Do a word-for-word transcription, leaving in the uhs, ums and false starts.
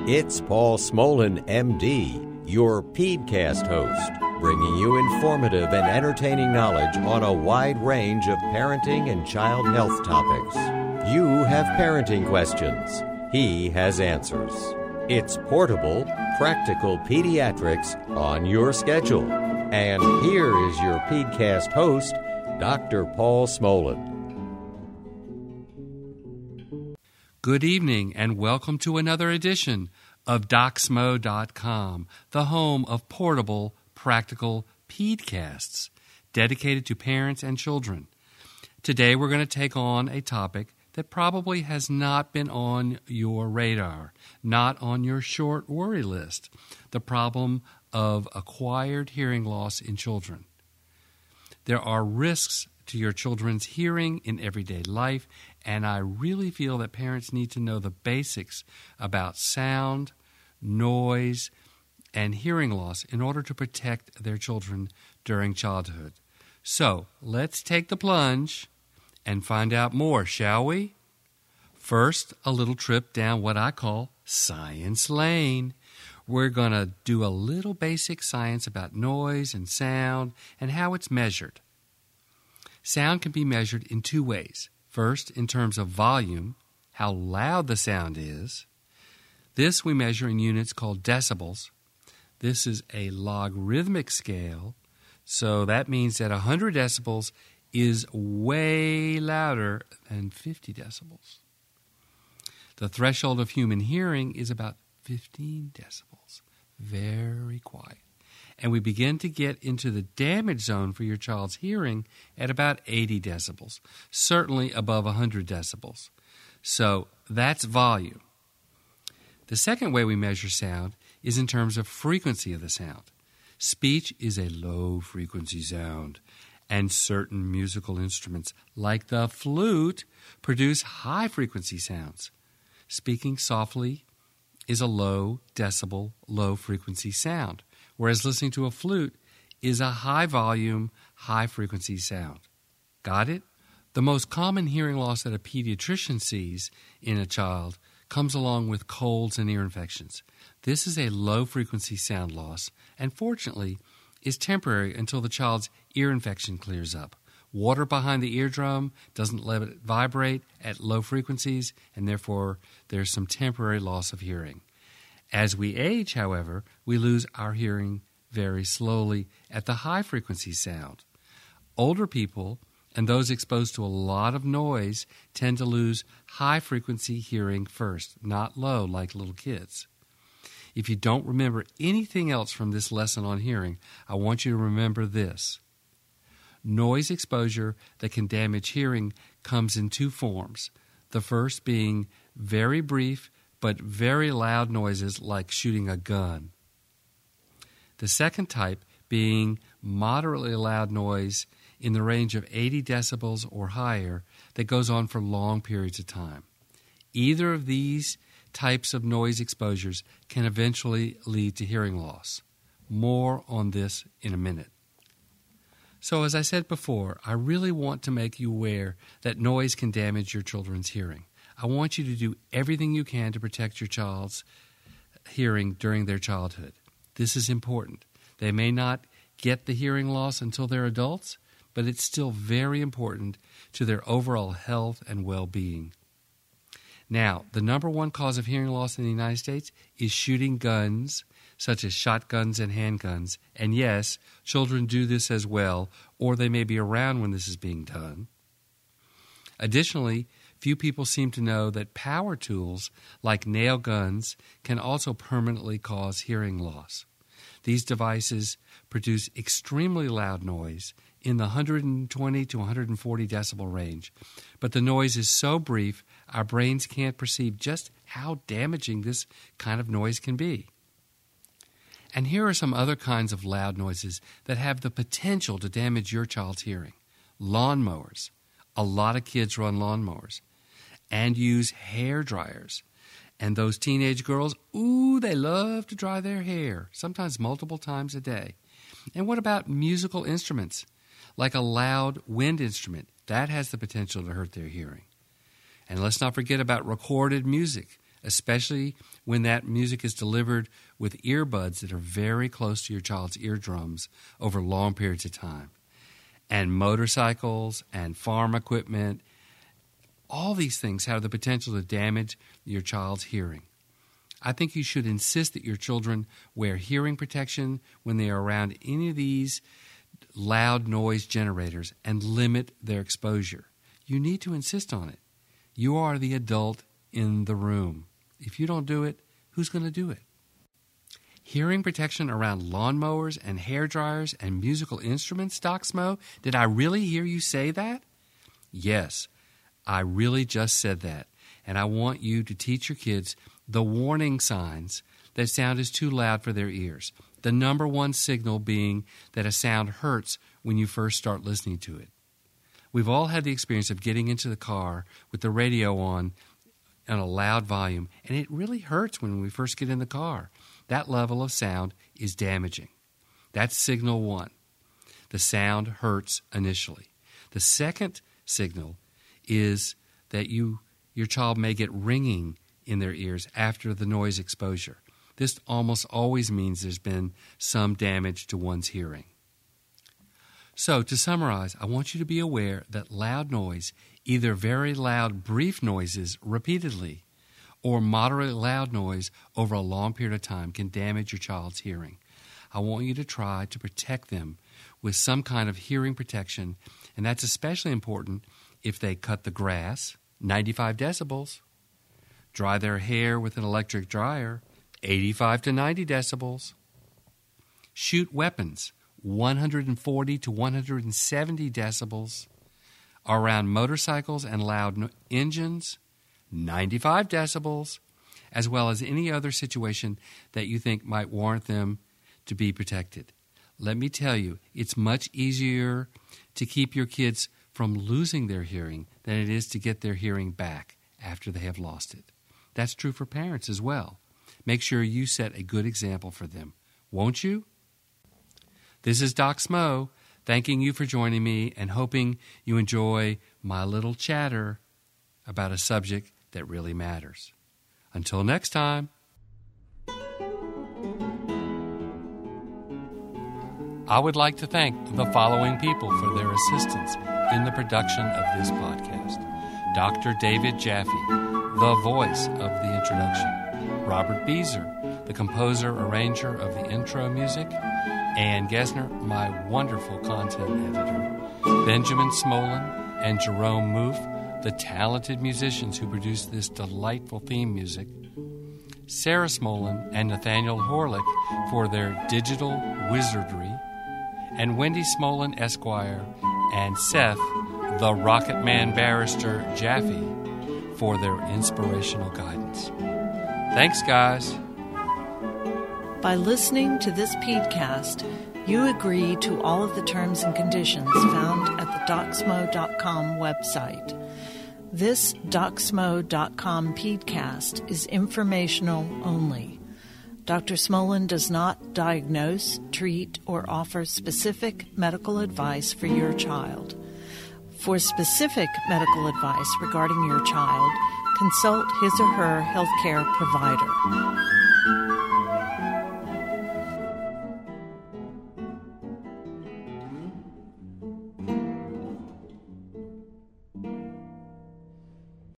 It's Paul Smolin, M D, your PedsCast host, bringing you informative and entertaining knowledge on a wide range of parenting and child health topics. You have parenting questions. He has answers. It's portable, practical pediatrics on your schedule. And here is your PedsCast host, Doctor Paul Smolin. Good evening and welcome to another edition of Doc Smo dot com, the home of portable, practical PedsCasts dedicated to parents and children. Today we're going to take on a topic that probably has not been on your radar, not on your short worry list, the problem of acquired hearing loss in children. There are risks to your children's hearing in everyday life, and I really feel that parents need to know the basics about sound, noise, and hearing loss in order to protect their children during childhood. So, let's take the plunge and find out more, shall we? First, a little trip down what I call Science Lane. We're going to do a little basic science about noise and sound and how it's measured. Sound can be measured in two ways. First, in terms of volume, how loud the sound is. This we measure in units called decibels. This is a logarithmic scale, so that means that one hundred decibels is way louder than fifty decibels. The threshold of human hearing is about fifteen decibels, very quiet. And we begin to get into the damage zone for your child's hearing at about eighty decibels, certainly above one hundred decibels. So that's volume. The second way we measure sound is in terms of frequency of the sound. Speech is a low-frequency sound, and certain musical instruments, like the flute, produce high-frequency sounds. Speaking softly is a low-decibel, low-frequency sound, whereas listening to a flute is a high-volume, high-frequency sound. Got it? The most common hearing loss that a pediatrician sees in a child comes along with colds and ear infections. This is a low-frequency sound loss, and fortunately, is temporary until the child's ear infection clears up. Water behind the eardrum doesn't let it vibrate at low frequencies, and therefore there's some temporary loss of hearing. As we age, however, we lose our hearing very slowly at the high-frequency sound. Older people and those exposed to a lot of noise tend to lose high-frequency hearing first, not low like little kids. If you don't remember anything else from this lesson on hearing, I want you to remember this. Noise exposure that can damage hearing comes in two forms. The first being very brief but very loud noises like shooting a gun. The second type being moderately loud noise in the range of eighty decibels or higher that goes on for long periods of time. Either of these types of noise exposures can eventually lead to hearing loss. More on this in a minute. So as I said before, I really want to make you aware that noise can damage your children's hearing. I want you to do everything you can to protect your child's hearing during their childhood. This is important. They may not get the hearing loss until they're adults, but it's still very important to their overall health and well-being. Now, the number one cause of hearing loss in the United States is shooting guns, such as shotguns and handguns. And yes, children do this as well, or they may be around when this is being done. Additionally, few people seem to know that power tools like nail guns can also permanently cause hearing loss. These devices produce extremely loud noise in the one hundred twenty to one hundred forty decibel range, but the noise is so brief our brains can't perceive just how damaging this kind of noise can be. And here are some other kinds of loud noises that have the potential to damage your child's hearing. Lawnmowers. A lot of kids run lawnmowers and use hair dryers. And those teenage girls, ooh, they love to dry their hair, sometimes multiple times a day. And what about musical instruments? Like a loud wind instrument, that has the potential to hurt their hearing. And let's not forget about recorded music. especially when that music is delivered with earbuds that are very close to your child's eardrums over long periods of time. And motorcycles and farm equipment, all these things have the potential to damage your child's hearing. I think you should insist that your children wear hearing protection when they are around any of these loud noise generators and limit their exposure. You need to insist on it. You are the adult in the room. If you don't do it, who's going to do it? Hearing protection around lawnmowers and hair dryers and musical instruments, Doc Smo? Did I really hear you say that? Yes, I really just said that. And I want you to teach your kids the warning signs that sound is too loud for their ears. The number one signal being that a sound hurts when you first start listening to it. We've all had the experience of getting into the car with the radio on on a loud volume, and it really hurts when we first get in the car. That level of sound is damaging. That's signal one. The sound hurts initially. The second signal is that you your child may get ringing in their ears after the noise exposure. This almost always means there's been some damage to one's hearing. So, to summarize, I want you to be aware that loud noise, either very loud, brief noises repeatedly, or moderately loud noise over a long period of time can damage your child's hearing. I want you to try to protect them with some kind of hearing protection, and that's especially important if they cut the grass, ninety-five decibels, dry their hair with an electric dryer, eighty-five to ninety decibels, shoot weapons, one hundred forty to one hundred seventy decibels, around motorcycles and loud no- engines, ninety-five decibels, as well as any other situation that you think might warrant them to be protected. Let me tell you, it's much easier to keep your kids from losing their hearing than it is to get their hearing back after they have lost it. That's true for parents as well. Make sure you set a good example for them, won't you? This is Doc Smo, thanking you for joining me and hoping you enjoy my little chatter about a subject that really matters. Until next time. I would like to thank the following people for their assistance in the production of this podcast. Doctor David Jaffe, the voice of the introduction. Robert Beezer, the composer, arranger of the intro music. Ann Gesner, my wonderful content editor. Benjamin Smolin and Jerome Moof, the talented musicians who produced this delightful theme music. Sarah Smolin and Nathaniel Horlick for their digital wizardry. And Wendy Smolin, Esquire, and Seth, the Rocket Man Barrister Jaffe, for their inspirational guidance. Thanks, guys. By listening to this podcast, you agree to all of the terms and conditions found at the doc smo dot com website. This doc smo dot com podcast is informational only. Doctor Smolin does not diagnose, treat, or offer specific medical advice for your child. For specific medical advice regarding your child, consult his or her healthcare provider.